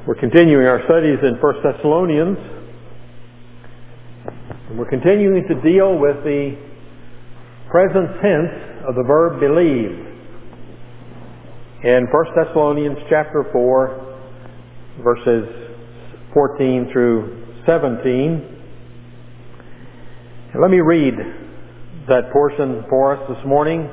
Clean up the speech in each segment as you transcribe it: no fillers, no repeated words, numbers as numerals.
We're continuing our studies in 1 Thessalonians. And we're continuing to deal with the present tense of the verb believe. In 1 Thessalonians chapter 4, verses 14 through 17. And let me read that portion for us this morning.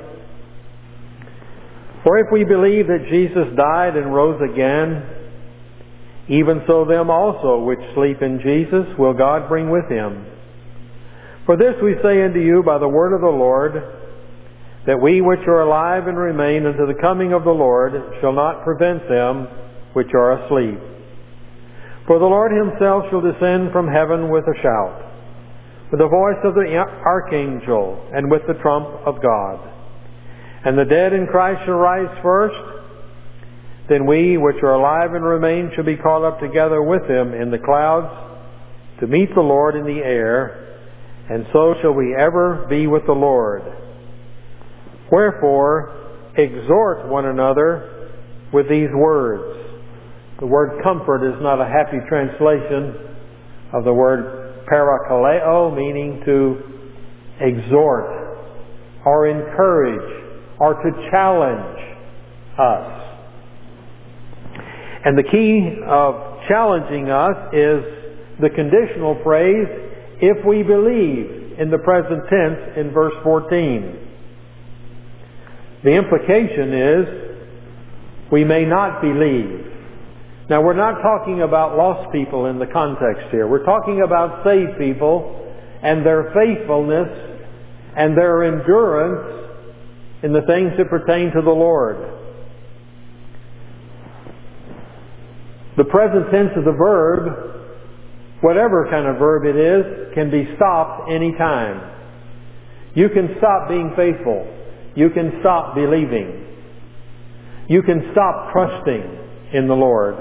For if we believe that Jesus died and rose again, even so them also which sleep in Jesus will God bring with him. For this we say unto you by the word of the Lord, that we which are alive and remain unto the coming of the Lord shall not prevent them which are asleep. For the Lord himself shall descend from heaven with a shout, with the voice of the archangel, and with the trump of God. And the dead in Christ shall rise first. Then we which are alive and remain shall be caught up together with them in the clouds to meet the Lord in the air, and so shall we ever be with the Lord. Wherefore, exhort one another with these words. The word comfort is not a happy translation of the word parakaleo, meaning to exhort or encourage or to challenge us. And the key of challenging us is the conditional phrase, if we believe, in the present tense in verse 14. The implication is, we may not believe. Now we're not talking about lost people in the context here. We're talking about saved people and their faithfulness and their endurance in the things that pertain to the Lord. The present tense of the verb, whatever kind of verb it is, can be stopped any time. You can stop being faithful. You can stop believing. You can stop trusting in the Lord.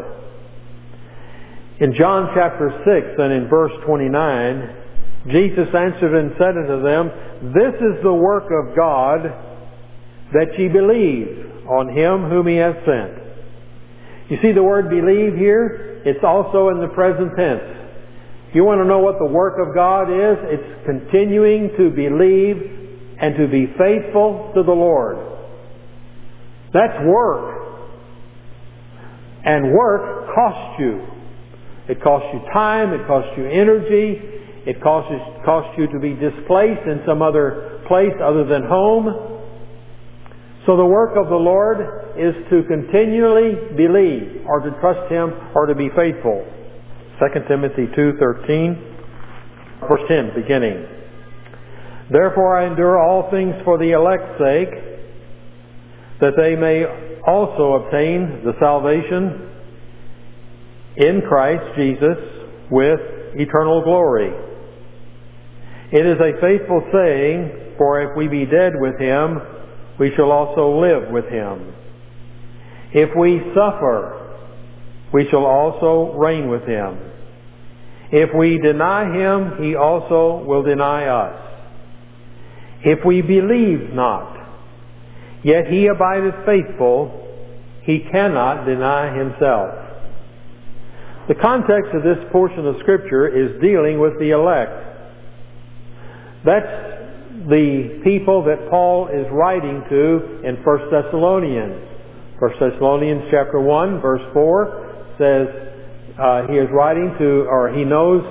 In John chapter 6 and in verse 29, Jesus answered and said unto them, This is the work of God, that ye believe on him whom he hath sent. You see the word believe here? It's also in the present tense. If you want to know what the work of God is, it's continuing to believe and to be faithful to the Lord. That's work. And work costs you. It costs you time, it costs you energy, it costs you to be displaced in some other place other than home. So the work of the Lord is to continually believe or to trust him or to be faithful. 2 Timothy 2:13, verse 10 beginning. Therefore I endure all things for the elect's sake, that they may also obtain the salvation in Christ Jesus with eternal glory. It is a faithful saying, for if we be dead with him, we shall also live with him. If we suffer, we shall also reign with him. If we deny him, he also will deny us. If we believe not, yet he abideth faithful, he cannot deny himself. The context of this portion of Scripture is dealing with the elect. That's the people that Paul is writing to in 1 Thessalonians. 1 Thessalonians chapter 1 verse 4 says he is writing to, or he knows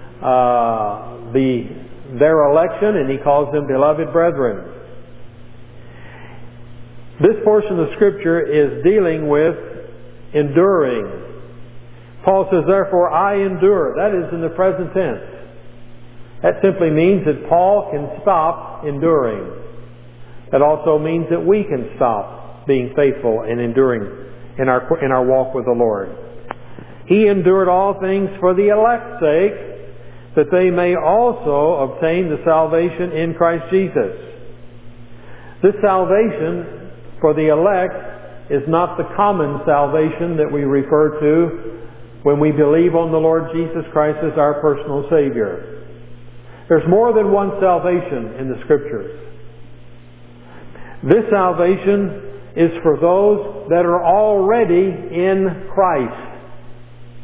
their election, and he calls them beloved brethren. This portion of Scripture is dealing with enduring. Paul says, therefore I endure. That is in the present tense. That simply means that Paul can stop enduring. That also means that we can stop being faithful and enduring in our walk with the Lord. He endured all things for the elect's sake, that they may also obtain the salvation in Christ Jesus. This salvation for the elect is not the common salvation that we refer to when we believe on the Lord Jesus Christ as our personal Savior. There's more than one salvation in the Scriptures. This salvation is for those that are already in Christ.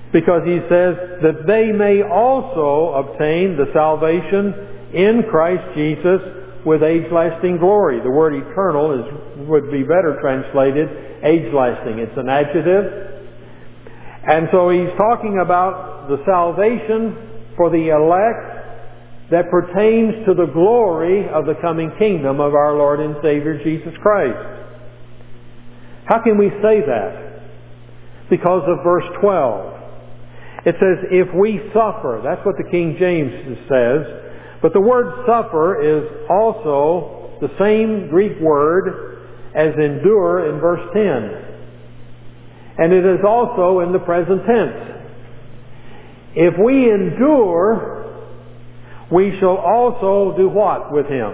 Because he says that they may also obtain the salvation in Christ Jesus with age-lasting glory. The word eternal would be better translated age-lasting. It's an adjective. And so he's talking about the salvation for the elect that pertains to the glory of the coming kingdom of our Lord and Savior Jesus Christ. How can we say that? Because of verse 12. It says, if we suffer. That's what the King James says. But the word suffer is also the same Greek word as endure in verse 10. And it is also in the present tense. If we endure, we shall also do what with Him?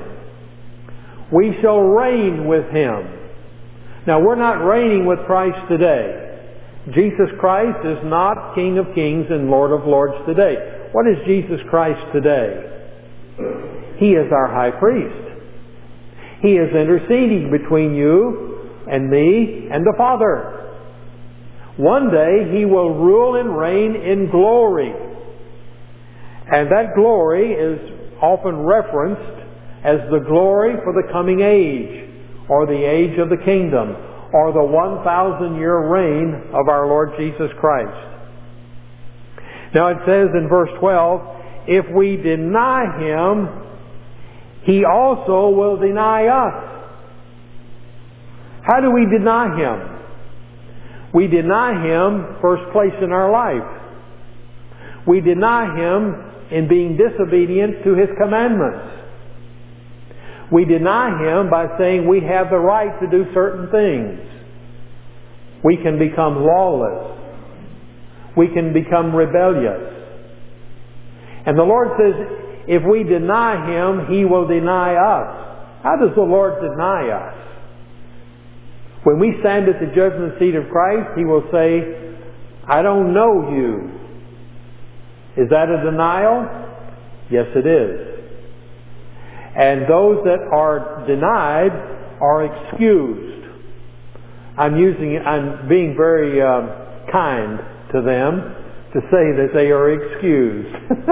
We shall reign with Him. Now, we're not reigning with Christ today. Jesus Christ is not King of Kings and Lord of Lords today. What is Jesus Christ today? He is our high priest. He is interceding between you and me and the Father. One day He will rule and reign in glory. And that glory is often referenced as the glory for the coming age, or the age of the kingdom, or the 1,000-year reign of our Lord Jesus Christ. Now it says in verse 12, if we deny Him, He also will deny us. How do we deny Him? We deny Him first place in our life. We deny Him in being disobedient to His commandments. We deny Him by saying we have the right to do certain things. We can become lawless. We can become rebellious. And the Lord says, if we deny Him, He will deny us. How does the Lord deny us? When we stand at the judgment seat of Christ, He will say, I don't know you. Is that a denial? Yes, it is. And those that are denied are excused. I'm being very kind to them to say that they are excused.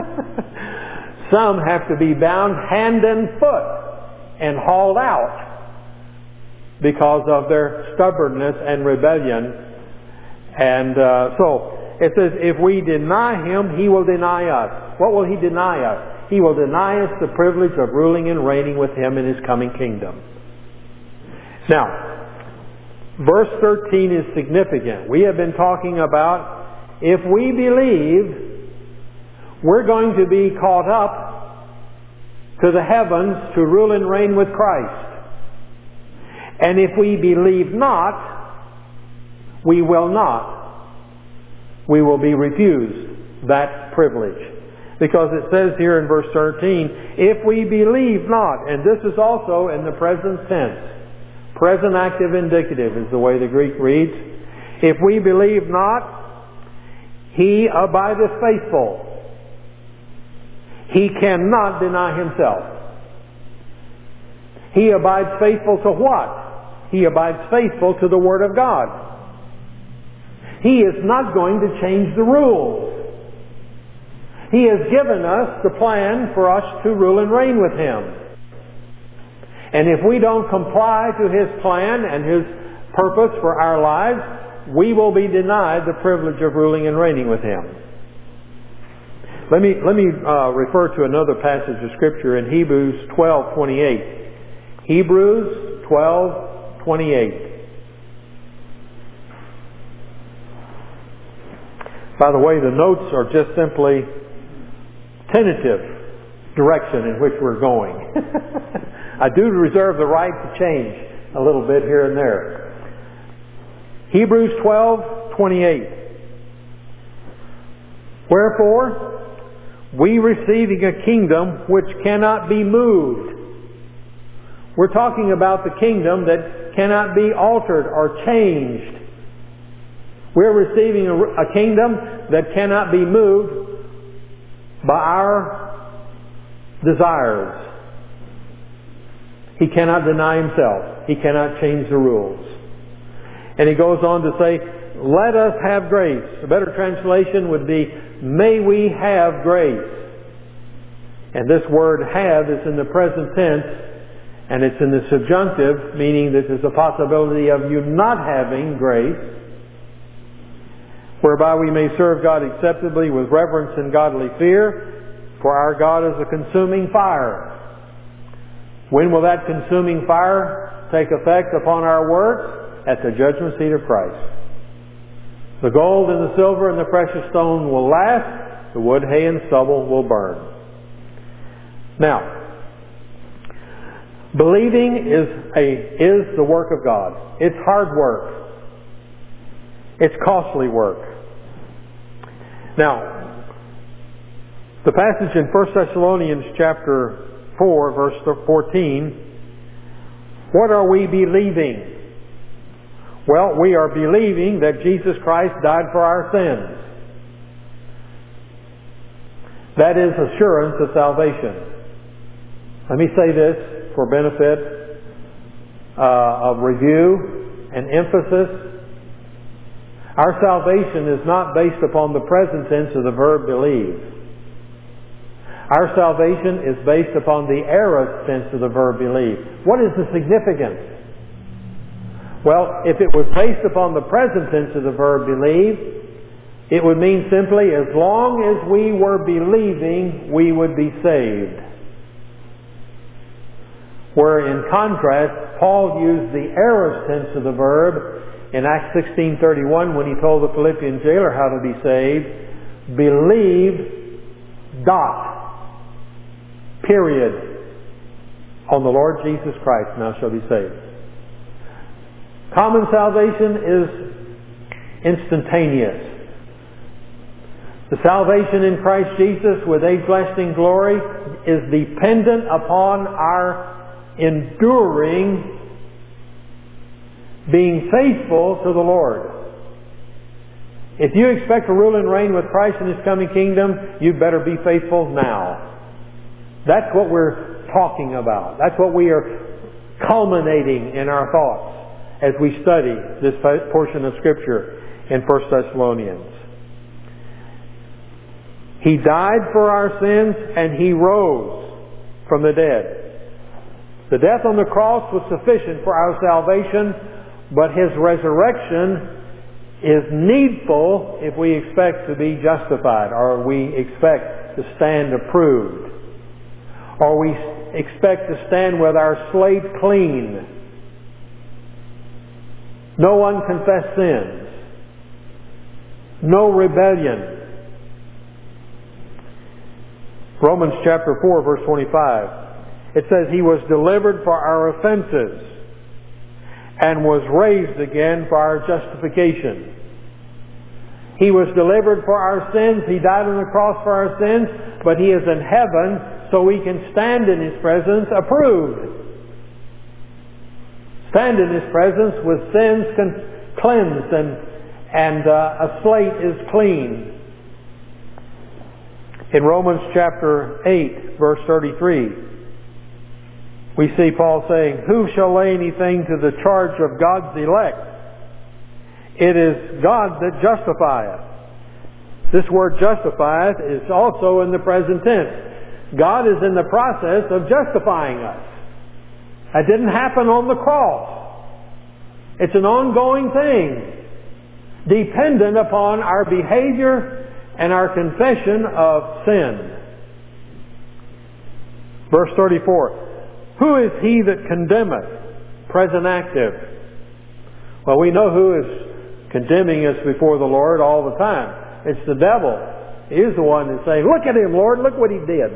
Some have to be bound hand and foot and hauled out because of their stubbornness and rebellion. And so it says, if we deny Him, He will deny us. What will He deny us? He will deny us the privilege of ruling and reigning with Him in His coming kingdom. Now, verse 13 is significant. We have been talking about if we believe, we're going to be caught up to the heavens to rule and reign with Christ. And if we believe not, we will not. We will be refused that privilege. Because it says here in verse 13, if we believe not, and this is also in the present tense. Present active indicative is the way the Greek reads. If we believe not, He abideth faithful. He cannot deny Himself. He abides faithful to what? He abides faithful to the Word of God. He is not going to change the rules. He has given us the plan for us to rule and reign with Him. And if we don't comply to His plan and His purpose for our lives, we will be denied the privilege of ruling and reigning with Him. Let me refer to another passage of Scripture in Hebrews 12:28. Hebrews 12:28. By the way, the notes are just simply tentative direction in which we're going. I do reserve the right to change a little bit here and there. Hebrews 12:28. Wherefore, we receiving a kingdom which cannot be moved. We're talking about the kingdom that cannot be altered or changed. We're receiving a kingdom that cannot be moved by our desires. He cannot deny Himself. He cannot change the rules. And he goes on to say, let us have grace. A better translation would be, may we have grace. And this word have is in the present tense, and it's in the subjunctive, meaning that there's a possibility of you not having grace, whereby we may serve God acceptably with reverence and godly fear, for our God is a consuming fire. When will that consuming fire take effect upon our works? At the judgment seat of Christ. The gold and the silver and the precious stone will last. The wood, hay, and stubble will burn. Now, believing is the work of God. It's hard work. It's costly work. Now, the passage in 1 Thessalonians chapter 4, verse 14, what are we believing? Well, we are believing that Jesus Christ died for our sins. That is assurance of salvation. Let me say this for benefit of review and emphasis. Our salvation is not based upon the present tense of the verb believe. Our salvation is based upon the aorist tense of the verb believe. What is the significance? Well, if it was based upon the present tense of the verb believe, it would mean simply, as long as we were believing, we would be saved. Where in contrast, Paul used the aorist tense of the verb in Acts 16:31 when he told the Philippian jailer how to be saved. Believe, period, on the Lord Jesus Christ, now shall be saved. Common salvation is instantaneous. The salvation in Christ Jesus with everlasting glory is dependent upon our enduring, being faithful to the Lord. If you expect to rule and reign with Christ in His coming kingdom, you better be faithful now. That's what we're talking about. That's what we are culminating in our thoughts as we study this portion of Scripture in 1 Thessalonians. He died for our sins and He rose from the dead. The death on the cross was sufficient for our salvation, but His resurrection is needful if we expect to be justified, or we expect to stand approved, or we expect to stand with our slate clean. No unconfessed sins. No rebellion. Romans chapter 4, verse 25. It says, He was delivered for our offenses and was raised again for our justification. He was delivered for our sins. He died on the cross for our sins, but He is in heaven so we can stand in His presence approved. Stand in His presence with sins cleansed and a slate is clean. In Romans chapter 8, verse 33, we see Paul saying, Who shall lay anything to the charge of God's elect? It is God that justifieth. This word justifieth is also in the present tense. God is in the process of justifying us. That didn't happen on the cross. It's an ongoing thing, dependent upon our behavior and our confession of sin. Verse 34, Who is he that condemneth? Present active. Well, we know who is condemning us before the Lord all the time. It's the devil. He is the one that's saying, Look at him, Lord, look what he did.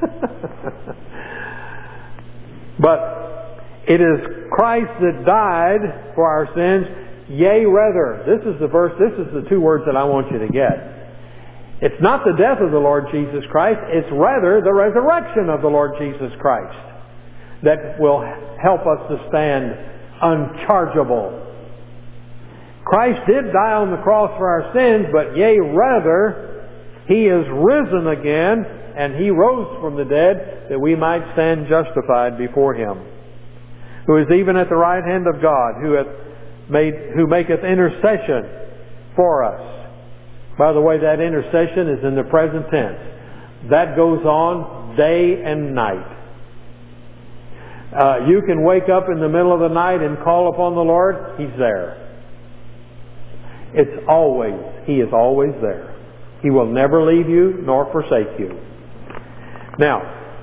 But it is Christ that died for our sins, yea, rather. This is the verse, this is the two words that I want you to get. It's not the death of the Lord Jesus Christ, it's rather the resurrection of the Lord Jesus Christ that will help us to stand unchargeable. Christ did die on the cross for our sins, but yea, rather, He is risen again, and He rose from the dead that we might stand justified before Him. Who is even at the right hand of God, who maketh intercession for us. By the way, that intercession is in the present tense. That goes on day and night. You can wake up in the middle of the night and call upon the Lord. He's there. He is always there. He will never leave you nor forsake you. Now,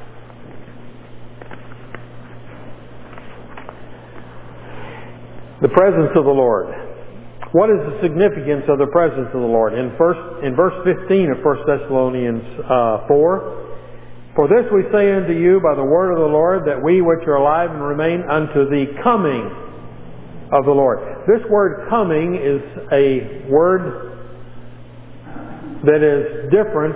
the presence of the Lord. What is the significance of the presence of the Lord? In verse 15 of 1 Thessalonians 4, "For this we say unto you by the word of the Lord, that we which are alive and remain unto the coming of the Lord." This word coming is a word that is different.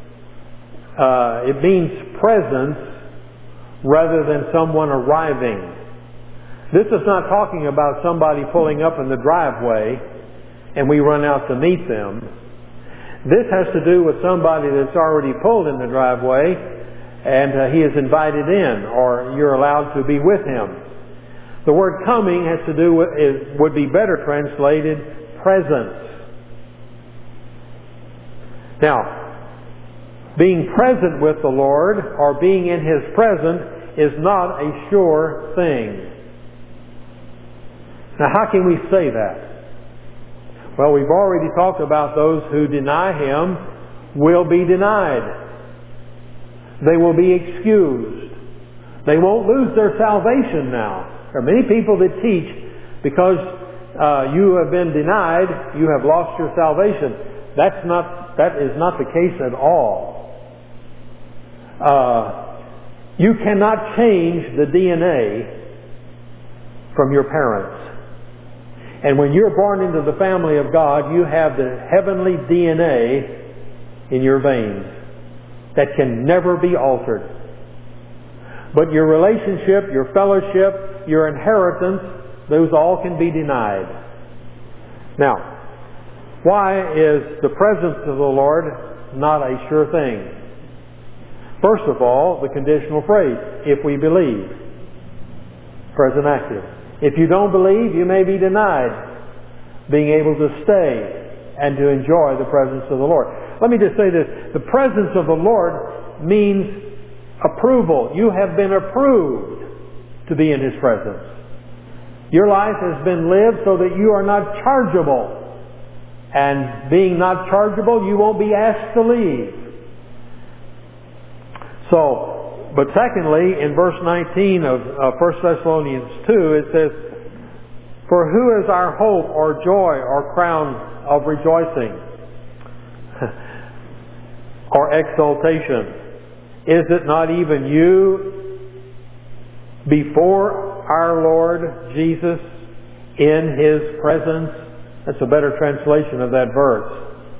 It means presence rather than someone arriving. This is not talking about somebody pulling up in the driveway and we run out to meet them. This has to do with somebody that's already pulled in the driveway and he is invited in, or you're allowed to be with him. The word coming has to do with, would be better translated, presence. Now, being present with the Lord or being in His presence is not a sure thing. Now, how can we say that? Well, we've already talked about those who deny Him will be denied. They will be excused. They won't lose their salvation now. There are many people that teach because you have been denied, you have lost your salvation. That is not the case at all. You cannot change the DNA from your parents. And when you're born into the family of God, you have the heavenly DNA in your veins that can never be altered. But your relationship, your fellowship, your inheritance, those all can be denied. Now, why is the presence of the Lord not a sure thing? First of all, the conditional phrase, if we believe. Present active. If you don't believe, you may be denied being able to stay and to enjoy the presence of the Lord. Let me just say this. The presence of the Lord means approval. You have been approved to be in His presence. Your life has been lived so that you are not chargeable. And being not chargeable, you won't be asked to leave. But secondly, in verse 19 of 1 Thessalonians 2, it says, "For who is our hope or joy or crown of rejoicing or exaltation? Is it not even you before our Lord Jesus in His presence?" That's a better translation of that verse.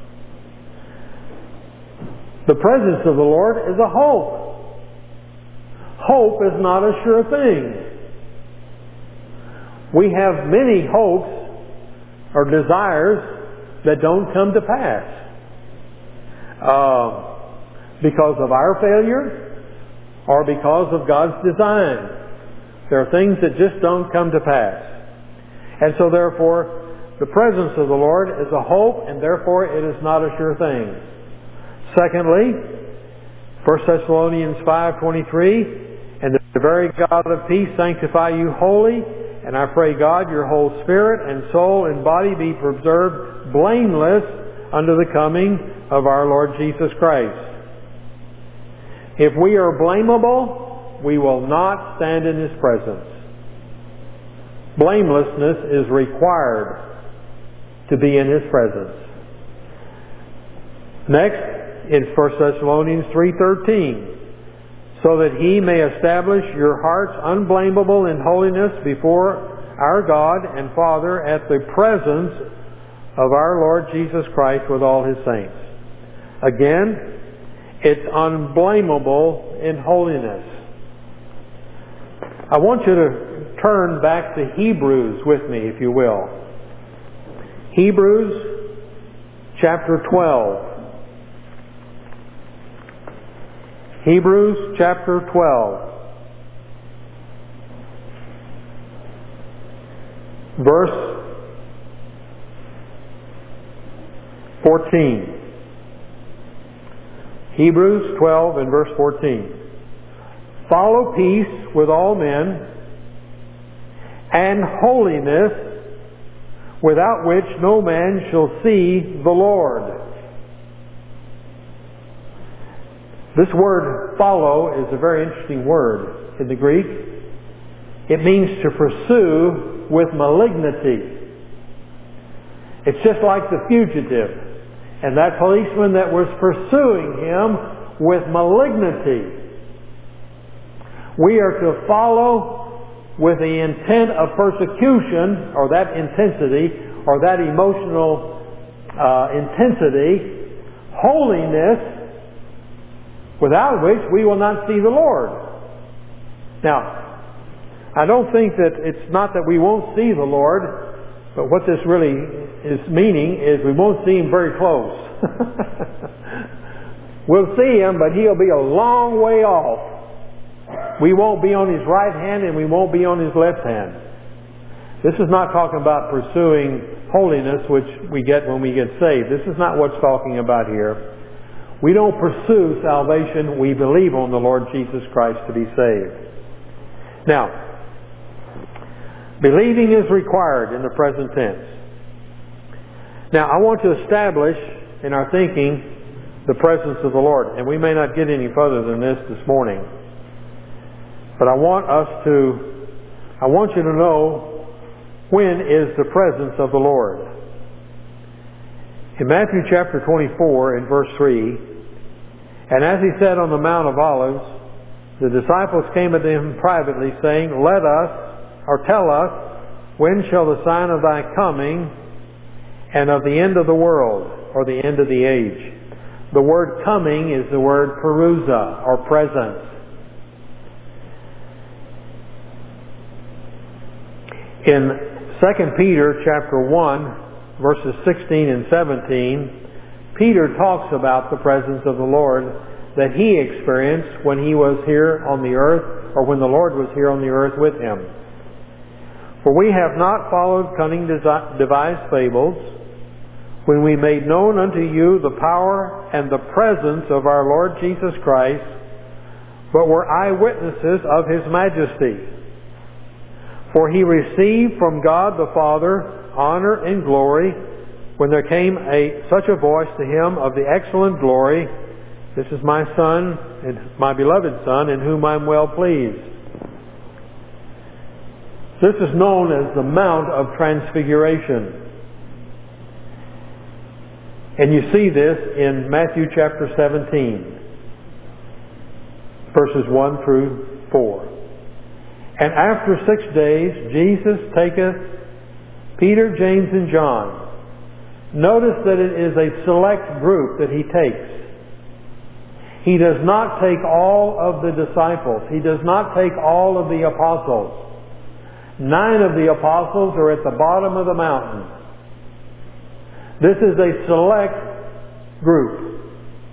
The presence of the Lord is a hope. Hope is not a sure thing. We have many hopes or desires that don't come to pass because of our failure or because of God's design. There are things that just don't come to pass. And so therefore, the presence of the Lord is a hope, and therefore it is not a sure thing. Secondly, 1 Thessalonians 5:23, "And the very God of peace sanctify you wholly, and I pray God your whole spirit and soul and body be preserved blameless unto the coming of our Lord Jesus Christ." If we are blamable, we will not stand in His presence. Blamelessness is required to be in His presence. Next, in 1 Thessalonians 3:13, "So that He may establish your hearts unblameable in holiness before our God and Father at the presence of our Lord Jesus Christ with all His saints." Again, it's unblameable in holiness. I want you to turn back to Hebrews with me, if you will. Hebrews chapter 12. Hebrews chapter 12. Verse 14. Hebrews 12 and verse 14. Follow peace with all men and holiness, without which no man shall see the Lord. This word follow is a very interesting word in the Greek. It means to pursue with malignity. It's just like the fugitive and that policeman that was pursuing him with malignity. We are to follow with the intent of persecution, or that intensity, or that emotional intensity, holiness, without which we will not see the Lord. Now, I don't think that it's not that we won't see the Lord, but what this really is meaning is we won't see Him very close. We'll see Him, but He'll be a long way off. We won't be on His right hand and we won't be on His left hand. This is not talking about pursuing holiness, which we get when we get saved. This is not what's talking about here. We don't pursue salvation. We believe on the Lord Jesus Christ to be saved. Now, believing is required in the present tense. Now, I want to establish in our thinking the presence of the Lord. And we may not get any further than this morning. But I want you to know, when is the presence of the Lord? In Matthew chapter 24 in verse 3, and as He said on the Mount of Olives, the disciples came unto Him privately, saying, Let us, or tell us, when shall the sign of Thy coming and of the end of the world, or the end of the age? The word coming is the word perusa, or presence. In 2 Peter chapter 1, verses 16 and 17, Peter talks about the presence of the Lord that he experienced when he was here on the earth, or when the Lord was here on the earth with him. For we have not followed cunning devised fables, when we made known unto you the power and the presence of our Lord Jesus Christ, but were eyewitnesses of His majesty. For He received from God the Father honor and glory, when there came such a voice to Him of the excellent glory, This is my Son, and my beloved Son, in whom I am well pleased. This is known as the Mount of Transfiguration. And you see this in Matthew chapter 17, verses 1 through 4. And after 6 days, Jesus taketh Peter, James, and John. Notice that it is a select group that He takes. He does not take all of the disciples. He does not take all of the apostles. 9 of the apostles are at the bottom of the mountain. This is a select group.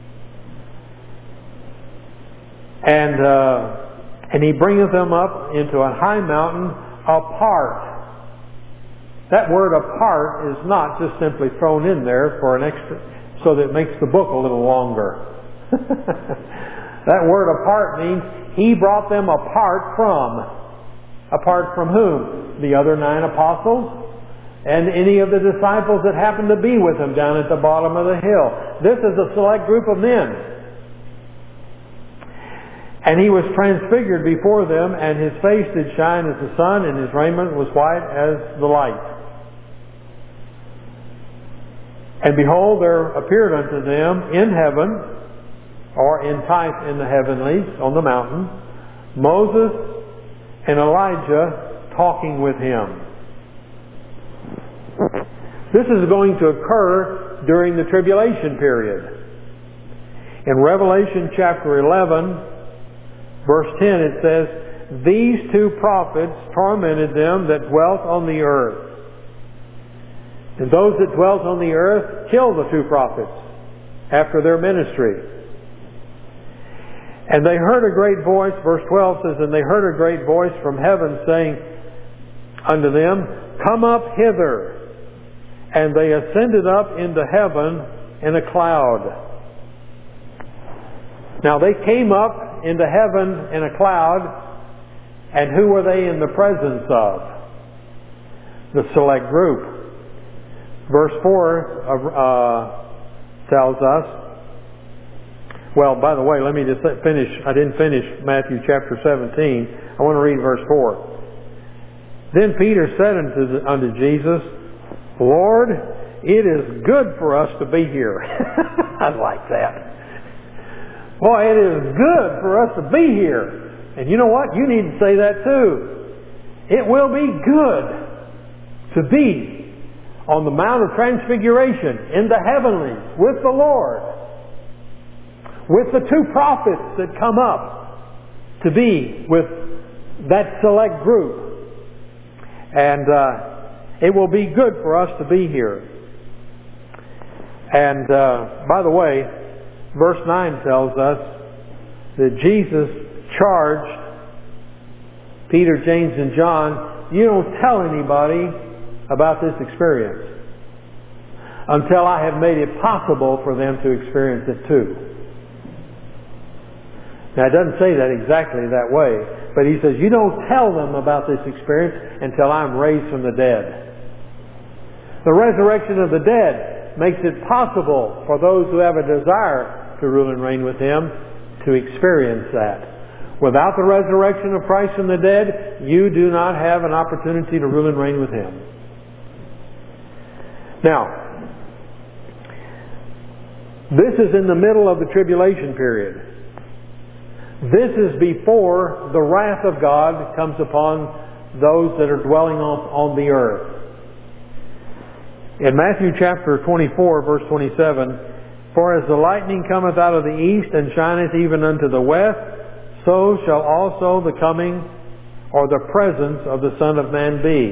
And He bringeth them up into a high mountain apart. That word apart is not just simply thrown in there for an extra, so that it makes the book a little longer. That word apart means He brought them apart from. Apart from whom? The other 9 apostles and any of the disciples that happened to be with Him down at the bottom of the hill. This is a select group of men. And He was transfigured before them, and His face did shine as the sun, and His raiment was white as the light. And behold, there appeared unto them in heaven, or in type in the heavenlies, on the mountain, Moses and Elijah talking with Him. This is going to occur during the tribulation period. In Revelation chapter 11, verse 10, it says, These 2 prophets tormented them that dwelt on the earth. And those that dwelt on the earth killed the 2 prophets after their ministry. And they heard a great voice, verse 12 says, And they heard a great voice from heaven saying unto them, Come up hither, and they ascended up into heaven in a cloud. Now they came up into heaven in a cloud, and who were they in the presence of? The select group. Verse 4 tells us, well, by the way, let me just finish. I didn't finish Matthew chapter 17. I want to read verse 4. Then Peter said unto Jesus, Lord, it is good for us to be here. I like that. Boy, it is good for us to be here. And you know what? You need to say that too. It will be good to be on the Mount of Transfiguration in the heavenlies with the Lord, with the two prophets that come up to be with that select group. And it will be good for us to be here. And by the way, verse 9 tells us that Jesus charged Peter, James, and John, you don't tell anybody about this experience until I have made it possible for them to experience it too. Now, it doesn't say that exactly that way, but he says, you don't tell them about this experience until I'm raised from the dead. The resurrection of the dead makes it possible for those who have a desire to rule and reign with Him to experience that. Without the resurrection of Christ from the dead, you do not have an opportunity to rule and reign with Him. Now, this is in the middle of the tribulation period. This is before the wrath of God comes upon those that are dwelling on the earth. In Matthew chapter 24, verse 27, For as the lightning cometh out of the east, and shineth even unto the west, so shall also the coming or the presence of the Son of Man be.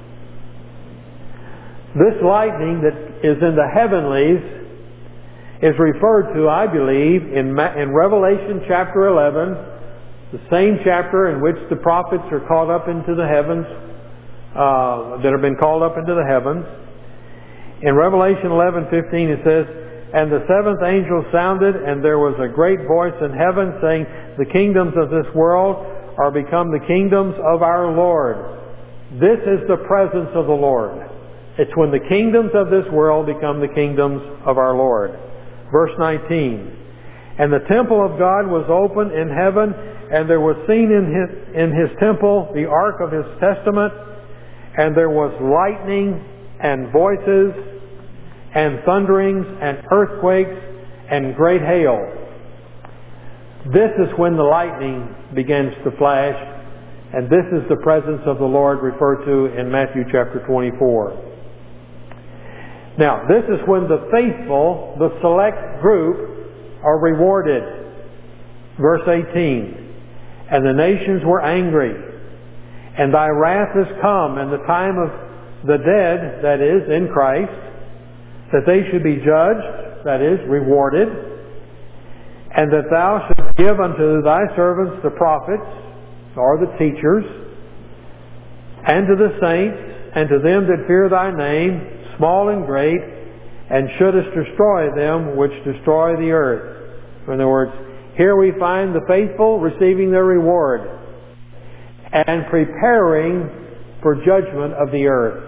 This lightning that is in the heavenlies is referred to, I believe, in Revelation chapter 11, the same chapter in which the prophets are called up into the heavens, that have been called up into the heavens. In Revelation 11:15 it says, And the seventh angel sounded, and there was a great voice in heaven saying, The kingdoms of this world are become the kingdoms of our Lord. This is the presence of the Lord. It's when the kingdoms of this world become the kingdoms of our Lord. Verse 19, And the temple of God was open in heaven, and there was seen in his temple the ark of his testament, and there was lightning and voices and thunderings and earthquakes and great hail. This is when the lightning begins to flash, and this is the presence of the Lord referred to in Matthew chapter 24. Now, this is when the faithful, the select group, are rewarded. Verse 18, And the nations were angry, and thy wrath is come, and the time of the dead, that is, in Christ, that they should be judged, that is, rewarded, and that thou shouldst give unto thy servants the prophets, or the teachers, and to the saints, and to them that fear thy name, small and great, and shouldest destroy them which destroy the earth. In other words, here we find the faithful receiving their reward and preparing for judgment of the earth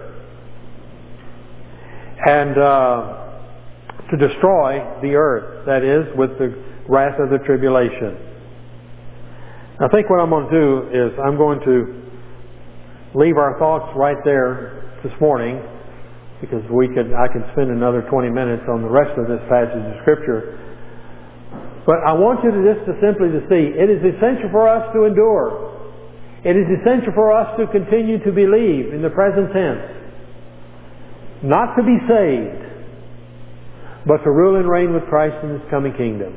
and to destroy the earth, that is, with the wrath of the tribulation. I think what I'm going to do is I'm going to leave our thoughts right there this morning, because I can spend another 20 minutes on the rest of this passage of Scripture. But I want you to just simply to see, it is essential for us to endure. It is essential for us to continue to believe in the present tense. Not to be saved, but to rule and reign with Christ in His coming kingdom.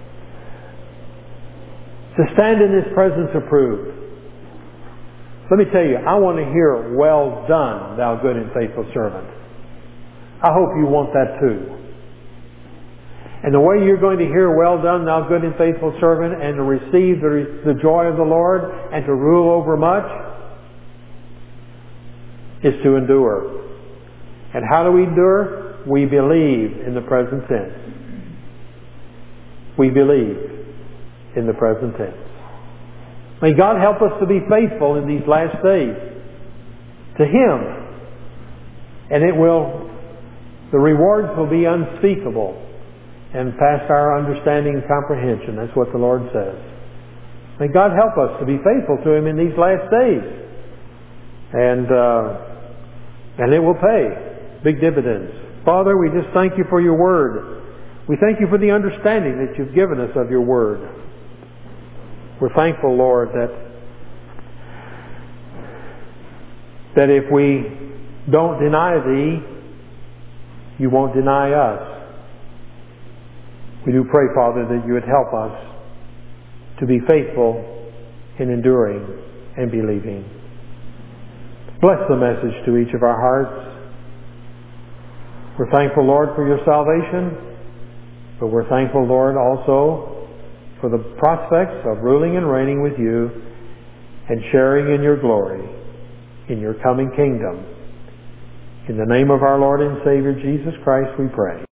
To stand in His presence approved. Let me tell you, I want to hear, well done, thou good and faithful servant. I hope you want that too. And the way you're going to hear, well done, thou good and faithful servant, and to receive the joy of the Lord and to rule over much, is to endure. And how do we endure? We believe in the present tense. We believe in the present tense. May God help us to be faithful in these last days to Him. And the rewards will be unspeakable and past our understanding and comprehension. That's what the Lord says. May God help us to be faithful to Him in these last days. And it will pay big dividends. Father, we just thank You for Your Word. We thank You for the understanding that You've given us of Your Word. We're thankful, Lord, that if we don't deny Thee, You won't deny us. We do pray, Father, that You would help us to be faithful in enduring and believing. Bless the message to each of our hearts. We're thankful, Lord, for Your salvation, but we're thankful, Lord, also for the prospects of ruling and reigning with You and sharing in Your glory in Your coming kingdom. In the name of our Lord and Savior Jesus Christ we pray.